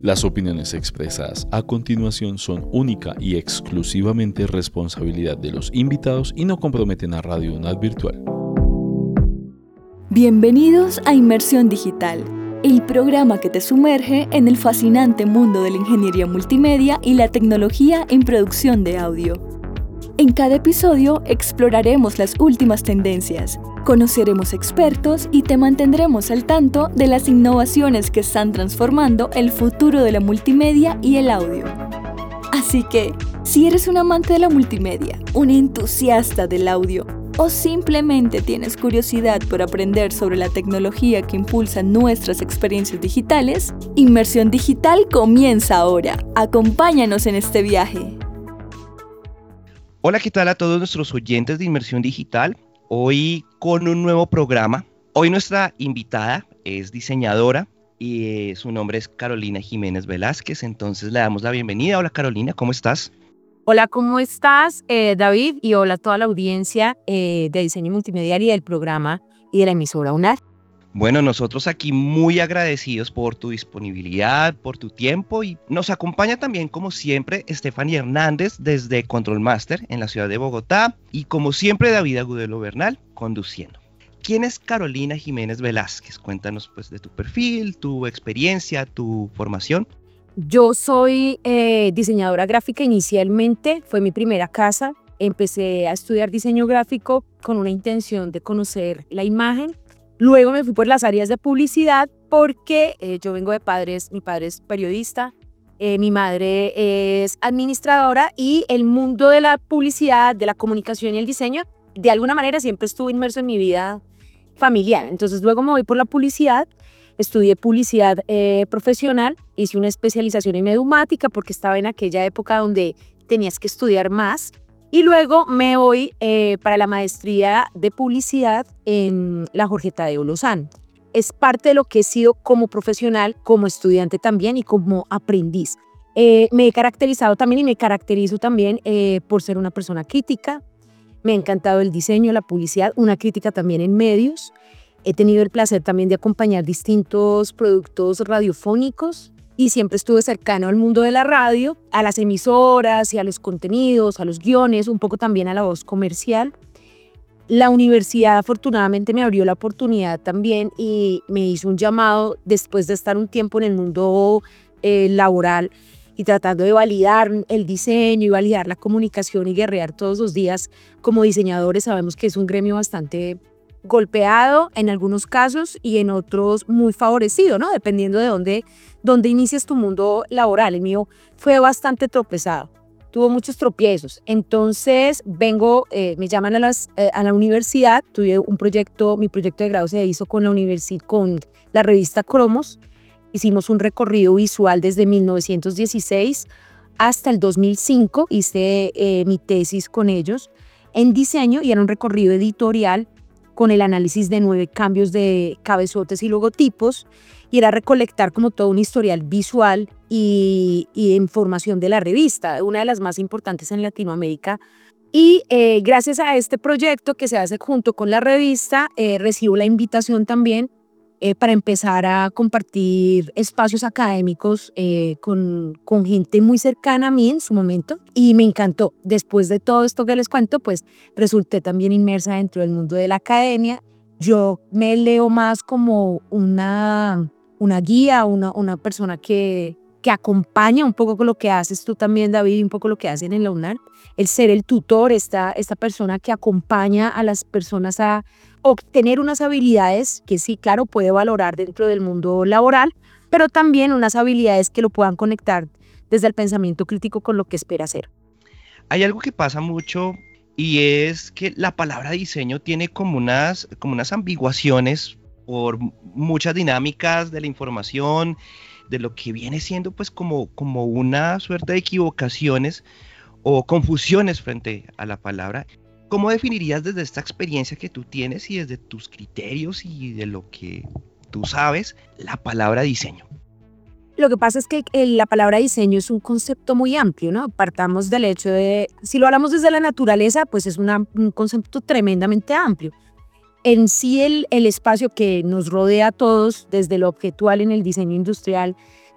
Las opiniones expresadas a continuación son única y exclusivamente responsabilidad de los invitados y no comprometen a Radio UNAD Virtual. Bienvenidos a Inmersión Digital, el programa que te sumerge en el fascinante mundo de la ingeniería multimedia y la tecnología en producción de audio. En cada episodio exploraremos las últimas tendencias, conoceremos expertos y te mantendremos al tanto de las innovaciones que están transformando el futuro de la multimedia y el audio. Así que, si eres un amante de la multimedia, un entusiasta del audio, o simplemente tienes curiosidad por aprender sobre la tecnología que impulsa nuestras experiencias digitales, Inmersión Digital comienza ahora. Acompáñanos en este viaje. Hola, ¿qué tal a todos nuestros oyentes de Inmersión Digital? Hoy con un nuevo programa. Hoy nuestra invitada es diseñadora y su nombre es Carolina Jiménez Velázquez, entonces le damos la bienvenida. Hola Carolina, ¿cómo estás? Hola, ¿cómo estás, David? Y hola a toda la audiencia de Diseño Multimedial y del programa y de la emisora UNAD. Bueno, nosotros aquí muy agradecidos por tu disponibilidad, por tu tiempo, y nos acompaña también, como siempre, Stephanie Hernández desde Control Master en la ciudad de Bogotá y como siempre David Agudelo Bernal conduciendo. ¿Quién es Carolina Jiménez Velázquez? Cuéntanos pues de tu perfil, tu experiencia, tu formación. Yo soy diseñadora gráfica inicialmente, fue mi primera casa. Empecé a estudiar diseño gráfico con una intención de conocer la imagen. Luego me fui por las áreas de publicidad porque yo vengo de padres, mi padre es periodista, mi madre es administradora y el mundo de la publicidad, de la comunicación y el diseño, de alguna manera siempre estuvo inmerso en mi vida familiar. Entonces luego me voy por la publicidad, estudié publicidad profesional, hice una especialización en edumática porque estaba en aquella época donde tenías que estudiar más. Y luego me voy para la maestría de publicidad en la Jorge Tadeo Lozano. Es parte de lo que he sido como profesional, como estudiante también y como aprendiz. Me he caracterizado también y me caracterizo también por ser una persona crítica. Me ha encantado el diseño, la publicidad, una crítica también en medios. He tenido el placer también de acompañar distintos productos radiofónicos. Y siempre estuve cercano al mundo de la radio, a las emisoras y a los contenidos, a los guiones, un poco también a la voz comercial. La universidad afortunadamente me abrió la oportunidad también y me hizo un llamado después de estar un tiempo en el mundo laboral y tratando de validar el diseño y validar la comunicación y guerrear todos los días como diseñadores. Sabemos que es un gremio bastante golpeado en algunos casos y en otros muy favorecido, ¿no? Dependiendo de dónde inicies tu mundo laboral. El mío fue bastante tropezado, tuvo muchos tropiezos. Entonces me llaman a la universidad, tuve mi proyecto de grado se hizo con la revista Cromos. Hicimos un recorrido visual desde 1916 hasta el 2005, hice mi tesis con ellos en diseño y era un recorrido editorial con el análisis de 9 cambios de cabezotes y logotipos, y era recolectar como todo un historial visual y información de la revista, una de las más importantes en Latinoamérica. Y gracias a este proyecto que se hace junto con la revista, recibo la invitación también para empezar a compartir espacios académicos con gente muy cercana a mí en su momento, y me encantó. Después de todo esto que les cuento, pues resulté también inmersa dentro del mundo de la academia. Yo me leo más como una guía, una persona que acompaña un poco con lo que haces tú también, David, y un poco lo que hacen en la UNAD. El ser el tutor, esta persona que acompaña a las personas a obtener unas habilidades que sí, claro, puede valorar dentro del mundo laboral, pero también unas habilidades que lo puedan conectar desde el pensamiento crítico con lo que espera hacer. Hay algo que pasa mucho y es que la palabra diseño tiene como unas ambiguaciones por muchas dinámicas de la información, de lo que viene siendo pues como una suerte de equivocaciones o confusiones frente a la palabra. ¿Cómo definirías desde esta experiencia que tú tienes y desde tus criterios y de lo que tú sabes la palabra diseño? Lo que pasa es que la palabra diseño es un concepto muy amplio, ¿no? Partamos del hecho de, si lo hablamos desde la naturaleza, pues es un concepto tremendamente amplio. En sí el espacio que nos rodea a todos, desde lo objetual en el diseño industrial,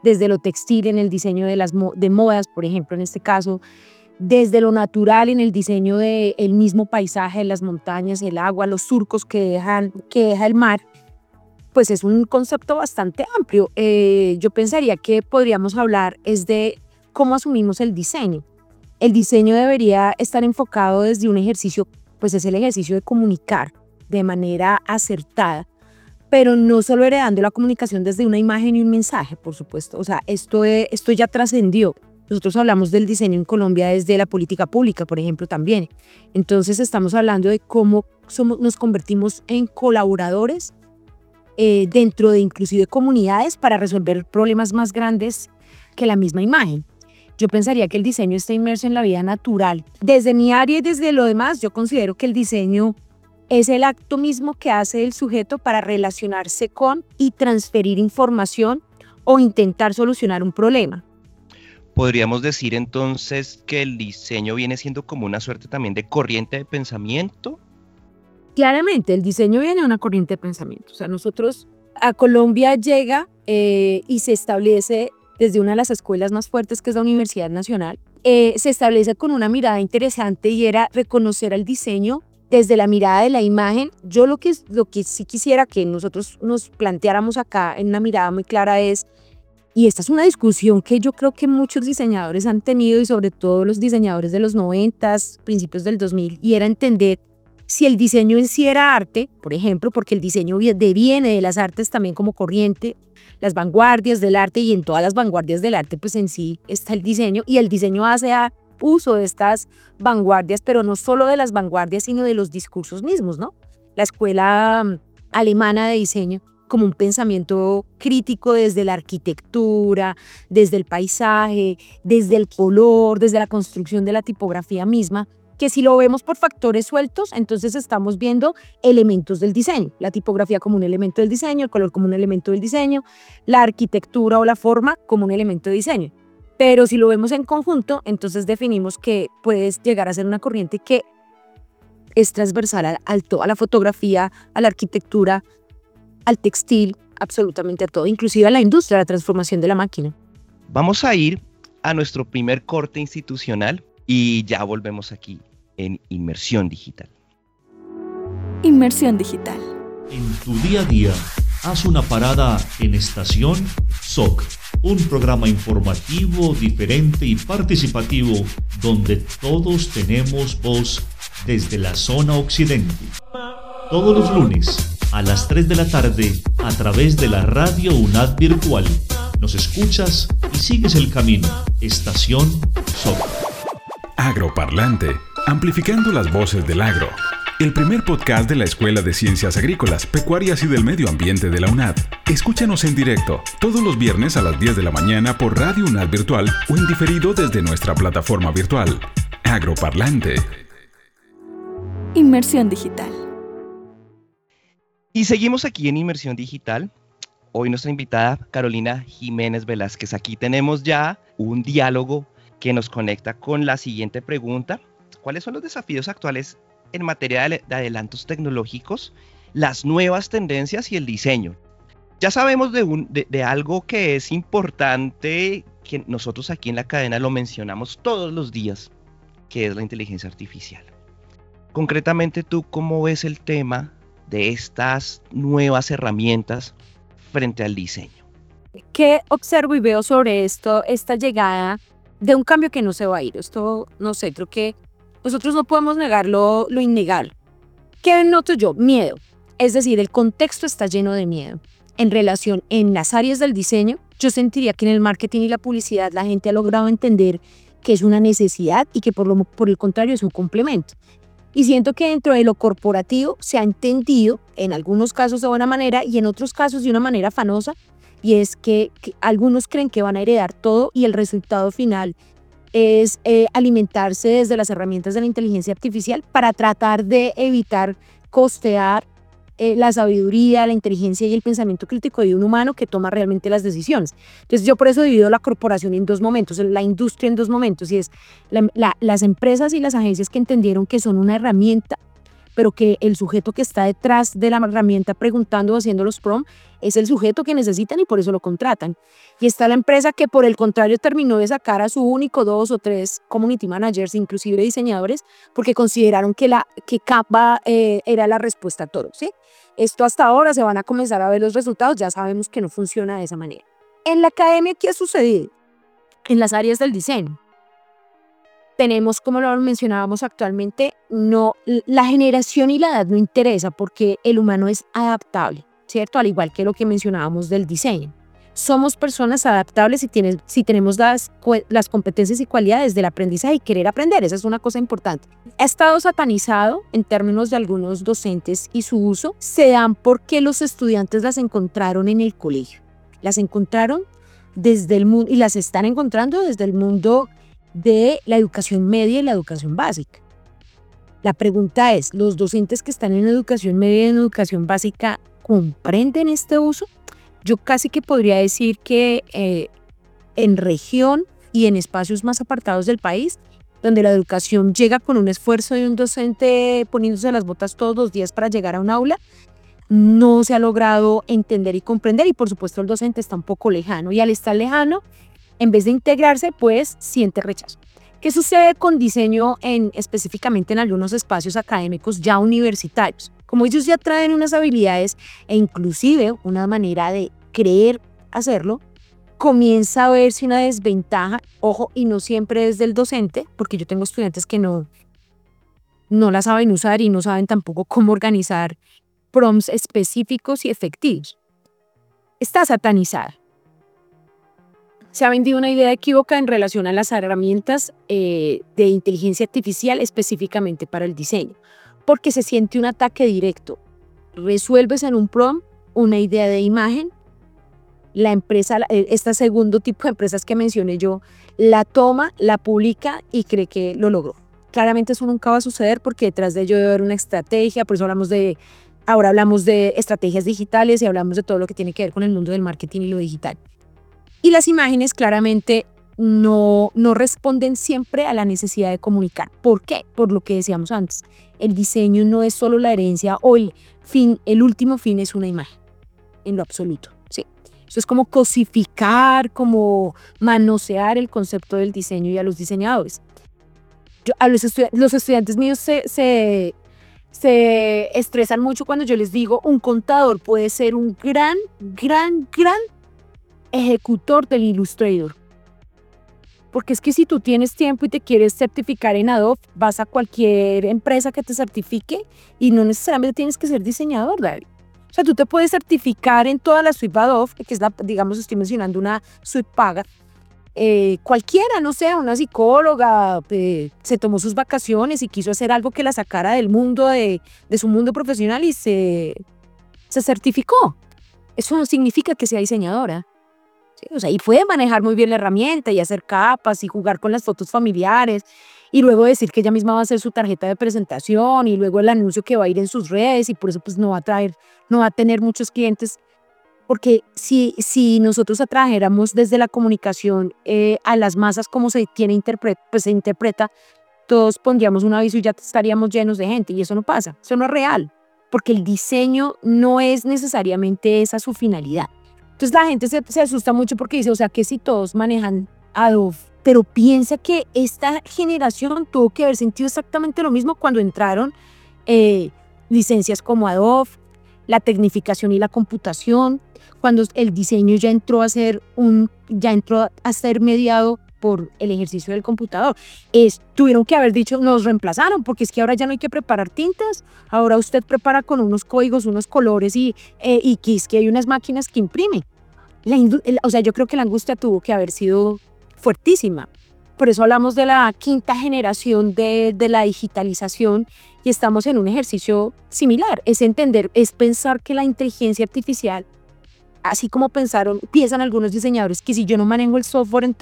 desde lo textil en el diseño de modas, por ejemplo, en este caso, desde lo natural en el diseño del mismo paisaje, las montañas, el agua, los surcos que deja el mar, pues es un concepto bastante amplio. Yo pensaría que podríamos hablar es de cómo asumimos el diseño. El diseño debería estar enfocado desde un ejercicio, pues es el ejercicio de comunicar de manera acertada, pero no solo heredando la comunicación desde una imagen y un mensaje, por supuesto. O sea, esto ya trascendió. Nosotros hablamos del diseño en Colombia desde la política pública, por ejemplo, también. Entonces estamos hablando de cómo nos convertimos en colaboradores dentro de inclusive comunidades para resolver problemas más grandes que la misma imagen. Yo pensaría que el diseño está inmerso en la vida natural. Desde mi área y desde lo demás, yo considero que el diseño es el acto mismo que hace el sujeto para relacionarse con y transferir información o intentar solucionar un problema. Podríamos decir entonces que el diseño viene siendo como una suerte también de corriente de pensamiento. Claramente, el diseño viene de una corriente de pensamiento. O sea, nosotros a Colombia llega y se establece desde una de las escuelas más fuertes, que es la Universidad Nacional, se establece con una mirada interesante y era reconocer al diseño desde la mirada de la imagen. Yo lo que sí quisiera que nosotros nos planteáramos acá en una mirada muy clara es, y esta es una discusión que yo creo que muchos diseñadores han tenido y sobre todo los diseñadores de los 90s, principios del 2000, y era entender si el diseño en sí era arte, por ejemplo, porque el diseño deviene de las artes también como corriente, las vanguardias del arte, y en todas las vanguardias del arte pues en sí está el diseño, y el diseño hace uso de estas vanguardias, pero no solo de las vanguardias, sino de los discursos mismos, ¿no? La escuela alemana de diseño como un pensamiento crítico desde la arquitectura, desde el paisaje, desde el color, desde la construcción de la tipografía misma, que si lo vemos por factores sueltos, entonces estamos viendo elementos del diseño, la tipografía como un elemento del diseño, el color como un elemento del diseño, la arquitectura o la forma como un elemento de diseño. Pero si lo vemos en conjunto, entonces definimos que puede llegar a ser una corriente que es transversal a la fotografía, a la arquitectura, al textil, absolutamente a todo, inclusive a la industria, a la transformación de la máquina. Vamos a ir a nuestro primer corte institucional y ya volvemos aquí en Inmersión Digital. Inmersión Digital. En tu día a día, haz una parada en Estación SOC, un programa informativo, diferente y participativo donde todos tenemos voz desde la zona occidente. Todos los lunes a las 3 de la tarde a través de la radio UNAD virtual. Nos escuchas y sigues el camino. Estación SOC. Agroparlante, amplificando las voces del agro. El primer podcast de la Escuela de Ciencias Agrícolas, Pecuarias y del Medio Ambiente de la UNAD. Escúchanos en directo todos los viernes a las 10 de la mañana por Radio UNAD Virtual o en diferido desde nuestra plataforma virtual. Agroparlante. Inmersión Digital. Y seguimos aquí en Inmersión Digital. Hoy nuestra invitada Carolina Jiménez Velázquez. Aquí tenemos ya un diálogo que nos conecta con la siguiente pregunta. ¿Cuáles son los desafíos actuales en materia de adelantos tecnológicos, las nuevas tendencias y el diseño? Ya sabemos de algo que es importante, que nosotros aquí en la cadena lo mencionamos todos los días, que es la inteligencia artificial. Concretamente, ¿tú cómo ves el tema de estas nuevas herramientas frente al diseño? ¿Qué observo y veo sobre esta llegada de un cambio que no se va a ir? Esto, no sé, creo que nosotros no podemos negar lo innegable. ¿Qué noto yo? Miedo. Es decir, el contexto está lleno de miedo. En las áreas del diseño, yo sentiría que en el marketing y la publicidad la gente ha logrado entender que es una necesidad y que por el contrario es un complemento. Y siento que dentro de lo corporativo se ha entendido, en algunos casos de buena manera y en otros casos de una manera afanosa, y es que algunos creen que van a heredar todo y el resultado final es alimentarse desde las herramientas de la inteligencia artificial para tratar de evitar costear la sabiduría, la inteligencia y el pensamiento crítico de un humano que toma realmente las decisiones. Entonces yo por eso divido la corporación en dos momentos, la industria en dos momentos, y es las empresas y las agencias que entendieron que son una herramienta pero que el sujeto que está detrás de la herramienta preguntando o haciendo los prompts es el sujeto que necesitan y por eso lo contratan. Y está la empresa que por el contrario terminó de sacar a su único 2 o 3 community managers, inclusive diseñadores, porque consideraron que Canva era la respuesta a todo, ¿sí? Esto hasta ahora se van a comenzar a ver los resultados, ya sabemos que no funciona de esa manera. En la academia, ¿qué ha sucedido? En las áreas del diseño. Tenemos, como lo mencionábamos actualmente, la generación y la edad no interesa porque el humano es adaptable, ¿cierto? Al igual que lo que mencionábamos del diseño. Somos personas adaptables si tenemos las competencias y cualidades del aprendizaje y querer aprender. Esa es una cosa importante. Ha estado satanizado en términos de algunos docentes y su uso se dan porque los estudiantes las encontraron en el colegio. Las encontraron desde el mundo y las están encontrando desde el mundo de la educación media y la educación básica. La pregunta es, ¿los docentes que están en educación media y en educación básica comprenden este uso? Yo casi que podría decir que en región y en espacios más apartados del país, donde la educación llega con un esfuerzo de un docente poniéndose las botas todos los días para llegar a un aula, no se ha logrado entender y comprender y por supuesto el docente está un poco lejano y al estar lejano, en vez de integrarse, pues siente rechazo. ¿Qué sucede con diseño específicamente en algunos espacios académicos ya universitarios? Como ellos ya traen unas habilidades e inclusive una manera de querer hacerlo, comienza a verse una desventaja, ojo, y no siempre es del docente, porque yo tengo estudiantes que no la saben usar y no saben tampoco cómo organizar prompts específicos y efectivos. Está satanizada. Se ha vendido una idea equívoca en relación a las herramientas de inteligencia artificial específicamente para el diseño, porque se siente un ataque directo. Resuelves en un prompt una idea de imagen, la empresa, este segundo tipo de empresas que mencioné yo, la toma, la publica y cree que lo logró. Claramente eso nunca va a suceder porque detrás de ello debe haber una estrategia, por eso ahora hablamos de estrategias digitales y hablamos de todo lo que tiene que ver con el mundo del marketing y lo digital. Y las imágenes claramente no responden siempre a la necesidad de comunicar. ¿Por qué? Por lo que decíamos antes. El diseño no es solo la herencia o el último fin es una imagen, en lo absoluto. ¿Sí? Eso es como cosificar, como manosear el concepto del diseño y a los diseñadores. Los estudiantes míos se estresan mucho cuando yo les digo un contador puede ser un gran ejecutor del Illustrator. Porque es que si tú tienes tiempo y te quieres certificar en Adobe, vas a cualquier empresa que te certifique y no necesariamente tienes que ser diseñador, David. O sea, tú te puedes certificar en toda la suite Adobe, que es digamos, estoy mencionando una suite paga. Cualquiera, no sé, una psicóloga se tomó sus vacaciones y quiso hacer algo que la sacara del mundo, de su mundo profesional y se certificó. Eso no significa que sea diseñadora. ¿Sí? O sea, y puede manejar muy bien la herramienta y hacer capas y jugar con las fotos familiares y luego decir que ella misma va a hacer su tarjeta de presentación y luego el anuncio que va a ir en sus redes y por eso pues no va a tener muchos clientes. Porque si nosotros atrajéramos desde la comunicación a las masas como se interpreta, todos pondríamos un aviso y ya estaríamos llenos de gente y eso no pasa, eso no es real, porque el diseño no es necesariamente esa su finalidad. Entonces la gente se asusta mucho porque dice, o sea, que si todos manejan Adobe, pero piensa que esta generación tuvo que haber sentido exactamente lo mismo cuando entraron licencias como Adobe, la tecnificación y la computación, cuando el diseño ya entró a ser mediado por el ejercicio del computador. Tuvieron que haber dicho, nos reemplazaron, porque es que ahora ya no hay que preparar tintas, ahora usted prepara con unos códigos, unos colores y que es que hay unas máquinas que imprimen. O sea, yo creo que la angustia tuvo que haber sido fuertísima. Por eso hablamos de la quinta generación de la digitalización y estamos en un ejercicio similar. Es pensar que la inteligencia artificial, así como piensan algunos diseñadores, que si yo no manejo el software,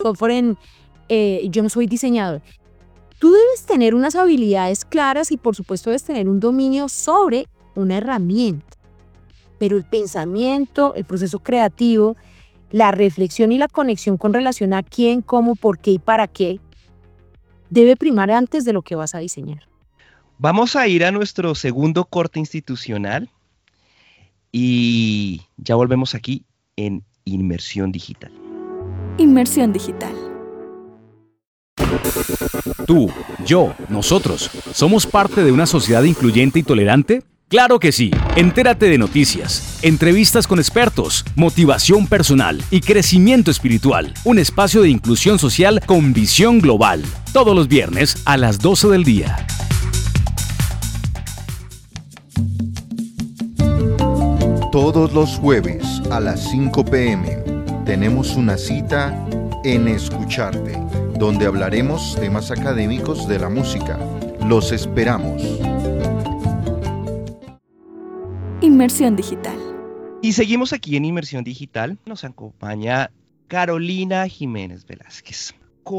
yo no soy diseñador. Tú debes tener unas habilidades claras y por supuesto debes tener un dominio sobre una herramienta. Pero el pensamiento, el proceso creativo, la reflexión y la conexión con relación a quién, cómo, por qué y para qué, debe primar antes de lo que vas a diseñar. Vamos a ir a nuestro segundo corte institucional y ya volvemos aquí en Inmersión Digital. Inmersión digital. Tú, yo, nosotros, ¿somos parte de una sociedad incluyente y tolerante? ¡Claro que sí! Entérate de noticias, entrevistas con expertos, motivación personal y crecimiento espiritual. Un espacio de inclusión social con visión global. Todos los viernes a las 12 del día. Todos los jueves a las 5 p.m. tenemos una cita en Escucharte, donde hablaremos temas académicos de la música. Los esperamos. Inmersión digital. Y seguimos aquí en Inmersión Digital. Nos acompaña Carolina Jiménez Velázquez.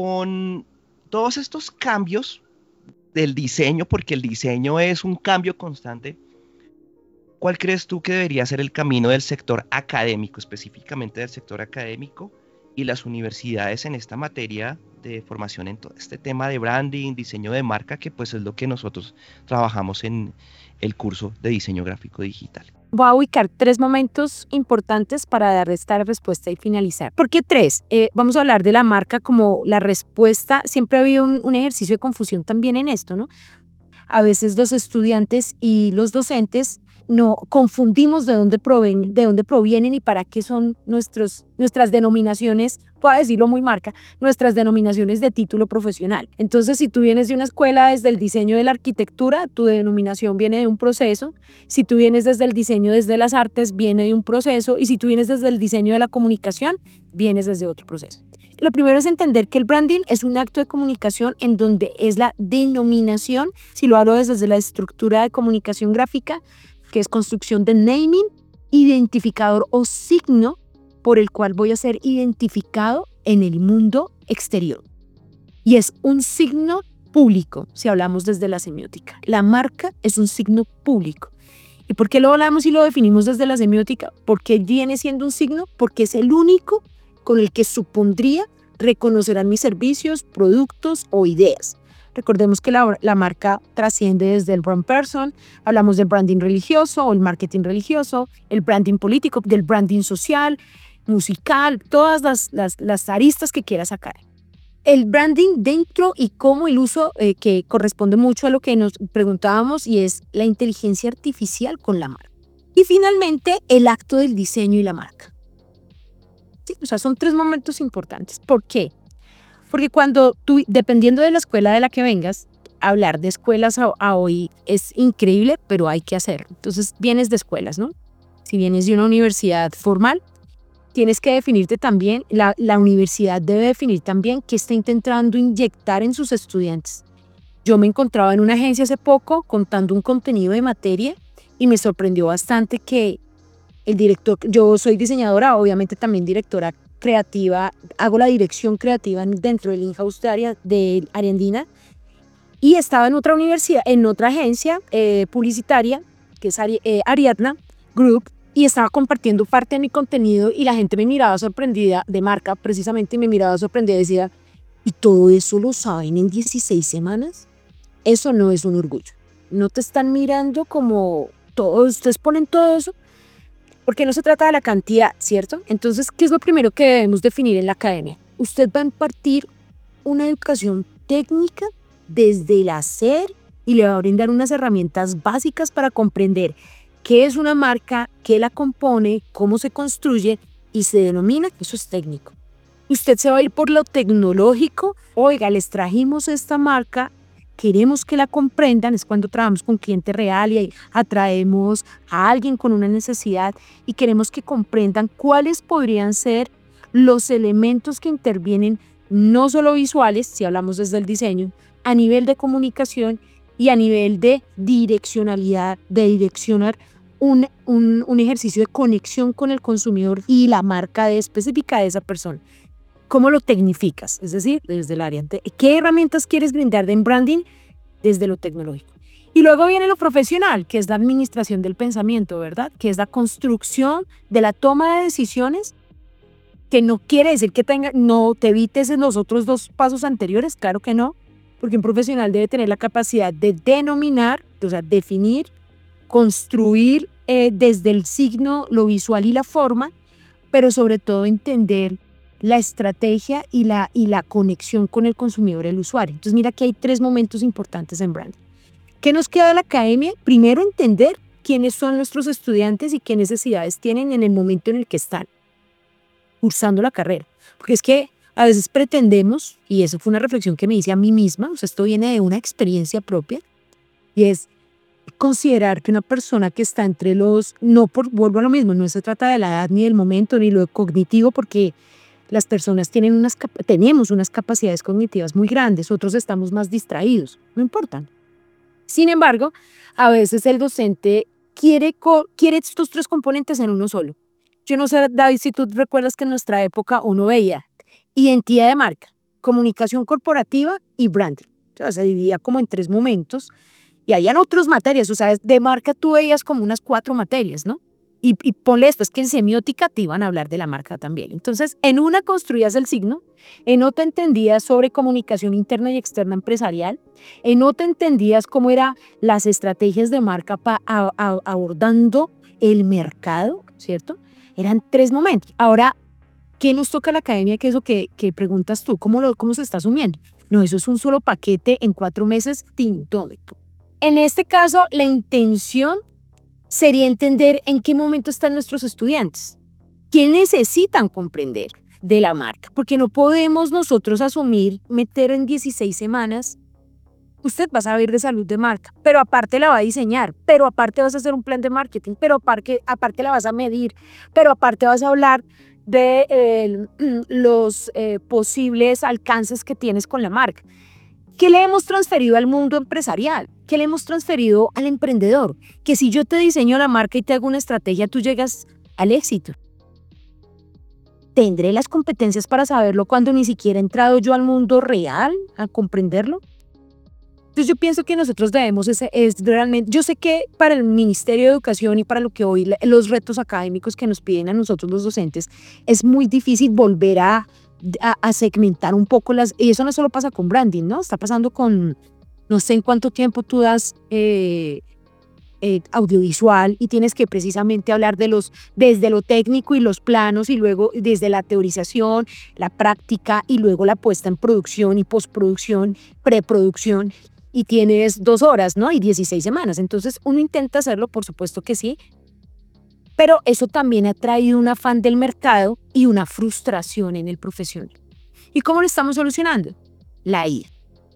Con todos estos cambios del diseño, porque el diseño es un cambio constante, ¿cuál crees tú que debería ser el camino del sector académico, específicamente del sector académico y las universidades en esta materia de formación en todo este tema de branding, diseño de marca, que pues es lo que nosotros trabajamos en el curso de diseño gráfico digital? Voy a ubicar 3 momentos importantes para dar esta respuesta y finalizar. ¿Por qué 3? Vamos a hablar de la marca como la respuesta. Siempre ha habido un ejercicio de confusión también en esto, ¿no? A veces los estudiantes y los docentes no confundimos de dónde provienen y para qué son nuestras denominaciones, puedo decirlo muy marca, nuestras denominaciones de título profesional. Entonces, si tú vienes de una escuela desde el diseño de la arquitectura, tu denominación viene de un proceso. Si tú vienes desde el diseño desde las artes, viene de un proceso. Y si tú vienes desde el diseño de la comunicación, vienes desde otro proceso. Lo primero es entender que el branding es un acto de comunicación en donde es la denominación, si lo hablo desde la estructura de comunicación gráfica, que es construcción de naming, identificador o signo por el cual voy a ser identificado en el mundo exterior. Y es un signo público, si hablamos desde la semiótica. La marca es un signo público. ¿Y por qué lo hablamos y lo definimos desde la semiótica? Porque viene siendo un signo, porque es el único con el que supondría reconocerán mis servicios, productos o ideas. Recordemos que la marca trasciende desde el brand person, hablamos del branding religioso o el marketing religioso, el branding político, del branding social, musical, todas las aristas que quiera sacar. El branding dentro y cómo el uso que corresponde mucho a lo que nos preguntábamos, y es la inteligencia artificial con la marca. Y finalmente, el acto del diseño y la marca. Sí, o sea, son 3 momentos importantes. ¿Por qué? Porque cuando tú, dependiendo de la escuela de la que vengas, hablar de escuelas a hoy es increíble, pero hay que hacerlo. Entonces, vienes de escuelas, ¿no? Si vienes de una universidad formal, tienes que definirte también, la universidad debe definir también qué está intentando inyectar en sus estudiantes. Yo me encontraba en una agencia hace poco contando un contenido de materia y me sorprendió bastante que el director, yo soy diseñadora, obviamente también directora creativa, hago la dirección creativa dentro del in-house de Ariandina, y estaba en otra universidad, en otra agencia publicitaria, que es Ariadna Group, y estaba compartiendo parte de mi contenido y la gente me miraba sorprendida, de marca precisamente, me miraba sorprendida y decía, ¿y todo eso lo saben en 16 semanas? Eso no es un orgullo. No te están mirando como todos, ustedes ponen todo eso, porque no se trata de la cantidad, ¿cierto? Entonces, ¿qué es lo primero que debemos definir en la academia? Usted va a impartir una educación técnica desde el hacer y le va a brindar unas herramientas básicas para comprender qué es una marca, qué la compone, cómo se construye y se denomina, eso es técnico. Usted se va a ir por lo tecnológico. Oiga, les trajimos esta marca, queremos que la comprendan, es cuando trabajamos con cliente real y atraemos a alguien con una necesidad y queremos que comprendan cuáles podrían ser los elementos que intervienen, no solo visuales, si hablamos desde el diseño, a nivel de comunicación y a nivel de direccionalidad, de direccionar un ejercicio de conexión con el consumidor y la marca específica de esa persona. ¿Cómo lo tecnificas? Es decir, desde el área. ¿Qué herramientas quieres brindar en branding? Desde lo tecnológico. Y luego viene lo profesional, que es la administración del pensamiento, ¿verdad? Que es la construcción de la toma de decisiones, que no quiere decir que no te evites en los otros 2 pasos anteriores, claro que no, porque un profesional debe tener la capacidad de denominar, o sea, definir, construir desde el signo, lo visual y la forma, pero sobre todo entender la estrategia y la conexión con el consumidor, el usuario. Entonces mira que hay 3 momentos importantes en branding. ¿Qué nos queda de la academia? Primero, entender quiénes son nuestros estudiantes y qué necesidades tienen en el momento en el que están cursando la carrera. Porque es que a veces pretendemos, y eso fue una reflexión que me hice a mí misma, o sea, esto viene de una experiencia propia, y es considerar que una persona que está entre los, vuelvo a lo mismo, no se trata de la edad ni del momento ni lo cognitivo, porque las personas tenemos unas capacidades cognitivas muy grandes, otros estamos más distraídos, no importa. Sin embargo, a veces el docente quiere estos 3 componentes en uno solo. Yo no sé, David, si tú recuerdas que en nuestra época uno veía identidad de marca, comunicación corporativa y branding. O sea, se dividía como en 3 momentos y habían otras materias. O sea, de marca tú veías como unas 4 materias, ¿no? Y ponle esto, es que en semiótica te iban a hablar de la marca también. Entonces, en una construías el signo, en otra entendías sobre comunicación interna y externa empresarial, en otra entendías cómo eran las estrategias de marca abordando el mercado, ¿cierto? Eran 3 momentos. Ahora, ¿qué nos toca a la academia? ¿Qué es lo que preguntas tú? ¿Cómo se está asumiendo? No, eso es un solo paquete en 4 meses tintónico. En este caso, la intención sería entender en qué momento están nuestros estudiantes, qué necesitan comprender de la marca, porque no podemos nosotros meter en 16 semanas, usted va a saber de salud de marca, pero aparte la va a diseñar, pero aparte vas a hacer un plan de marketing, pero aparte la vas a medir, pero aparte vas a hablar de los posibles alcances que tienes con la marca. ¿Qué le hemos transferido al mundo empresarial? ¿Qué le hemos transferido al emprendedor? Que si yo te diseño la marca y te hago una estrategia, tú llegas al éxito. ¿Tendré las competencias para saberlo cuando ni siquiera he entrado yo al mundo real a comprenderlo? Entonces yo pienso que nosotros debemos, es realmente, yo sé que para el Ministerio de Educación y para lo que hoy los retos académicos que nos piden a nosotros los docentes, es muy difícil volver a segmentar un poco y eso no solo pasa con branding, ¿no? Está pasando con, no sé en cuánto tiempo tú das audiovisual y tienes que precisamente hablar desde lo técnico y los planos y luego desde la teorización, la práctica y luego la puesta en producción y postproducción, preproducción y tienes 2 horas, ¿no? Y 16 semanas. Entonces uno intenta hacerlo, por supuesto que sí, pero eso también ha traído un afán del mercado y una frustración en el profesional. ¿Y cómo lo estamos solucionando? La IA.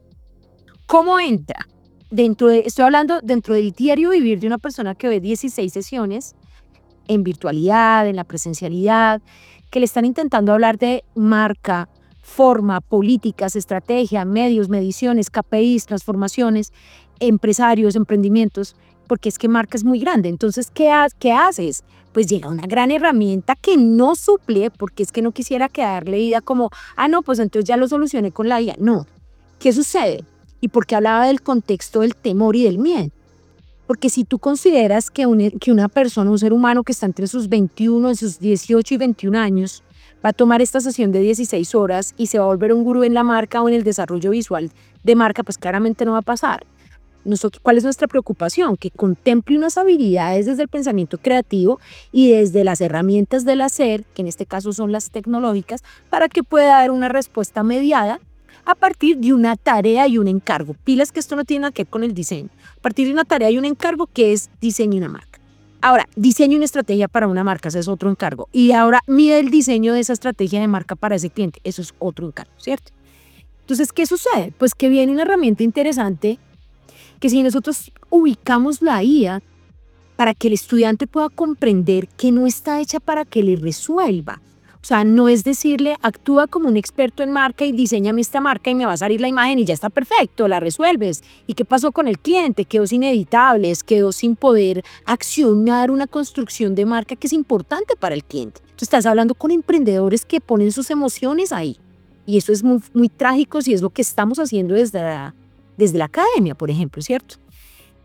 ¿Cómo entra? Estoy hablando dentro del diario vivir de una persona que ve 16 sesiones en virtualidad, en la presencialidad, que le están intentando hablar de marca, forma, políticas, estrategia, medios, mediciones, KPIs, transformaciones, empresarios, emprendimientos, porque es que marca es muy grande. Entonces, ¿qué haces? Pues llega una gran herramienta que no suple, porque es que no quisiera quedar leída como, no, pues entonces ya lo solucioné con la IA. No. ¿Qué sucede? Y porque hablaba del contexto del temor y del miedo. Porque si tú consideras que una persona, un ser humano que está entre sus 21, en sus 18 y 21 años, va a tomar esta sesión de 16 horas y se va a volver un gurú en la marca o en el desarrollo visual de marca, pues claramente no va a pasar. ¿Cuál es nuestra preocupación? Que contemple unas habilidades desde el pensamiento creativo y desde las herramientas del hacer, que en este caso son las tecnológicas, para que pueda dar una respuesta mediada a partir de una tarea y un encargo. Pilas que esto no tiene nada que ver con el diseño. A partir de una tarea y un encargo que es diseño una marca. Ahora, diseño una estrategia para una marca, ese es otro encargo. Y ahora mide el diseño de esa estrategia de marca para ese cliente, eso es otro encargo, ¿cierto? Entonces, ¿qué sucede? Pues que viene una herramienta interesante que si nosotros ubicamos la IA para que el estudiante pueda comprender que no está hecha para que le resuelva. O sea, no es decirle, actúa como un experto en marca y diséñame esta marca y me va a salir la imagen y ya está perfecto, la resuelves. ¿Y qué pasó con el cliente? Quedó sin editables, quedó sin poder accionar una construcción de marca que es importante para el cliente. Tú estás hablando con emprendedores que ponen sus emociones ahí. Y eso es muy, muy trágico si es lo que estamos haciendo desde la academia, por ejemplo, ¿cierto?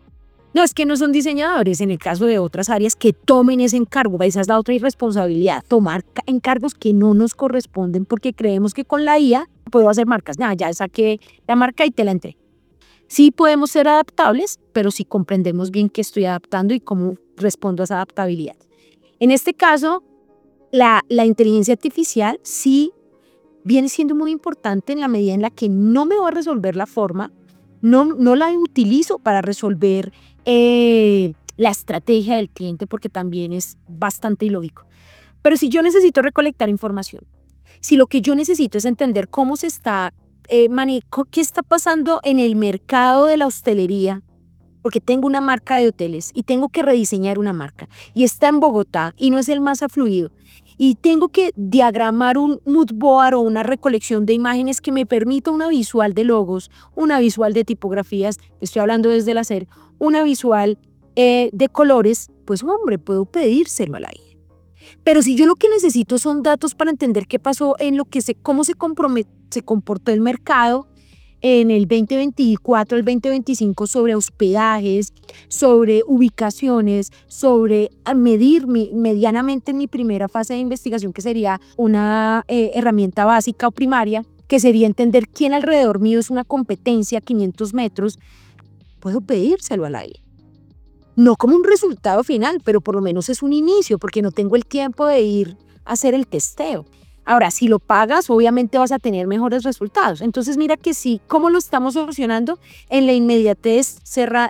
No, es que no son diseñadores, en el caso de otras áreas que tomen ese encargo, esa es la otra irresponsabilidad, tomar encargos que no nos corresponden porque creemos que con la IA puedo hacer marcas. Ya saqué la marca y te la entregué. Sí podemos ser adaptables, pero sí comprendemos bien qué estoy adaptando y cómo respondo a esa adaptabilidad. En este caso, la inteligencia artificial sí viene siendo muy importante en la medida en la que no me va a resolver la forma, no la utilizo para resolver la estrategia del cliente porque también es bastante ilógico. Pero si yo necesito recolectar información, si lo que yo necesito es entender cómo se está qué está pasando en el mercado de la hostelería, porque tengo una marca de hoteles y tengo que rediseñar una marca y está en Bogotá y no es el más afluido y tengo que diagramar un mood board o una recolección de imágenes que me permita una visual de logos, una visual de tipografías, estoy hablando desde el hacer, una visual de colores, pues hombre, puedo pedírselo a la IA. Pero si yo lo que necesito son datos para entender qué pasó en cómo se comportó el mercado en el 2024, el 2025 sobre hospedajes, sobre ubicaciones, sobre medir medianamente en mi primera fase de investigación, que sería una herramienta básica o primaria, que sería entender quién alrededor mío es una competencia a 500 metros, puedo pedírselo a la IA. No como un resultado final, pero por lo menos es un inicio, porque no tengo el tiempo de ir a hacer el testeo. Ahora, si lo pagas, obviamente vas a tener mejores resultados. Entonces, mira que sí, ¿cómo lo estamos solucionando? En la inmediatez,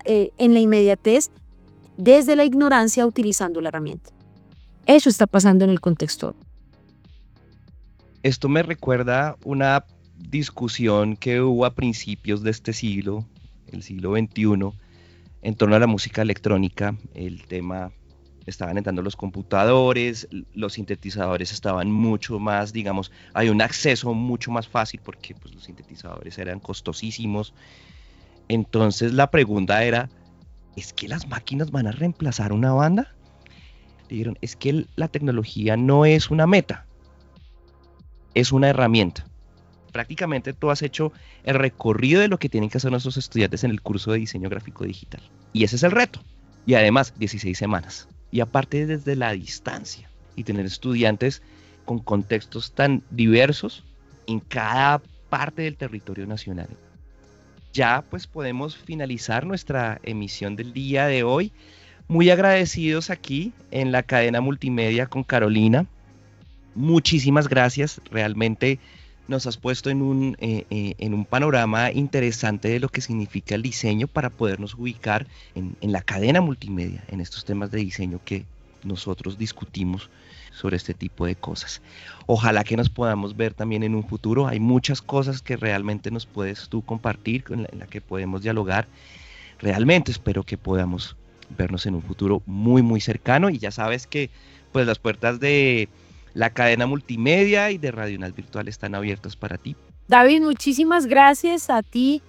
desde la ignorancia, utilizando la herramienta. Eso está pasando en el contexto. Esto me recuerda una discusión que hubo a principios de este siglo, el siglo XXI, en torno a la música electrónica. El tema, estaban entrando los computadores, los sintetizadores estaban mucho más, digamos, hay un acceso mucho más fácil porque pues, los sintetizadores eran costosísimos. Entonces la pregunta era, ¿es que las máquinas van a reemplazar una banda? Dijeron, es que la tecnología no es una meta, es una herramienta. Prácticamente tú has hecho el recorrido de lo que tienen que hacer nuestros estudiantes en el curso de diseño gráfico digital. Y ese es el reto. Y además, 16 semanas. Y aparte desde la distancia. Y tener estudiantes con contextos tan diversos en cada parte del territorio nacional. Ya pues podemos finalizar nuestra emisión del día de hoy. Muy agradecidos aquí en la cadena multimedia con Carolina. Muchísimas gracias. Realmente nos has puesto en un panorama interesante de lo que significa el diseño para podernos ubicar en la cadena multimedia, en estos temas de diseño que nosotros discutimos sobre este tipo de cosas. Ojalá que nos podamos ver también en un futuro. Hay muchas cosas que realmente nos puedes tú compartir, en la que podemos dialogar. Realmente espero que podamos vernos en un futuro muy, muy cercano. Y ya sabes que pues las puertas de la cadena multimedia y de Radio UNAD Virtual están abiertas para ti. David, muchísimas gracias a ti,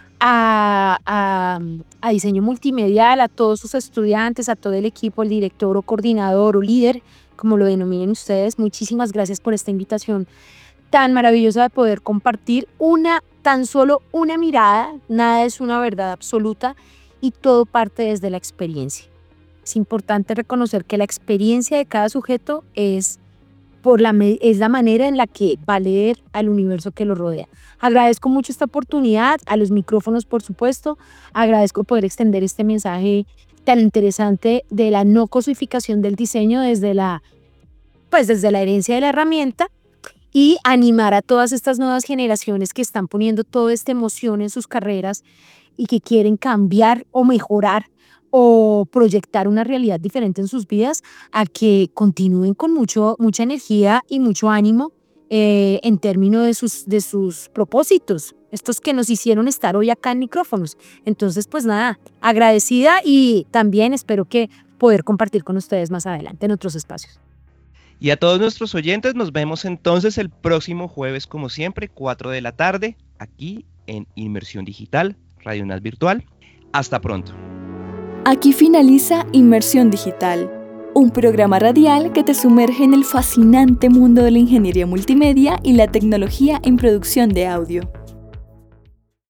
a Diseño Multimedial, a todos sus estudiantes, a todo el equipo, el director o coordinador o líder, como lo denominen ustedes. Muchísimas gracias por esta invitación tan maravillosa de poder compartir tan solo una mirada. Nada es una verdad absoluta y todo parte desde la experiencia. Es importante reconocer que la experiencia de cada sujeto es la manera en la que va a leer al universo que lo rodea. Agradezco mucho esta oportunidad, a los micrófonos por supuesto, agradezco poder extender este mensaje tan interesante de la no cosificación del diseño desde la herencia de la herramienta y animar a todas estas nuevas generaciones que están poniendo toda esta emoción en sus carreras y que quieren cambiar o mejorar o proyectar una realidad diferente en sus vidas, a que continúen con mucha energía y mucho ánimo en términos de sus propósitos, estos que nos hicieron estar hoy acá en micrófonos. Entonces, pues nada, agradecida y también espero que poder compartir con ustedes más adelante en otros espacios. Y a todos nuestros oyentes, nos vemos entonces el próximo jueves, como siempre, 4 de la tarde, aquí en Inmersión Digital, Radio UNAD Virtual. Hasta pronto. Aquí finaliza Inmersión Digital, un programa radial que te sumerge en el fascinante mundo de la ingeniería multimedia y la tecnología en producción de audio.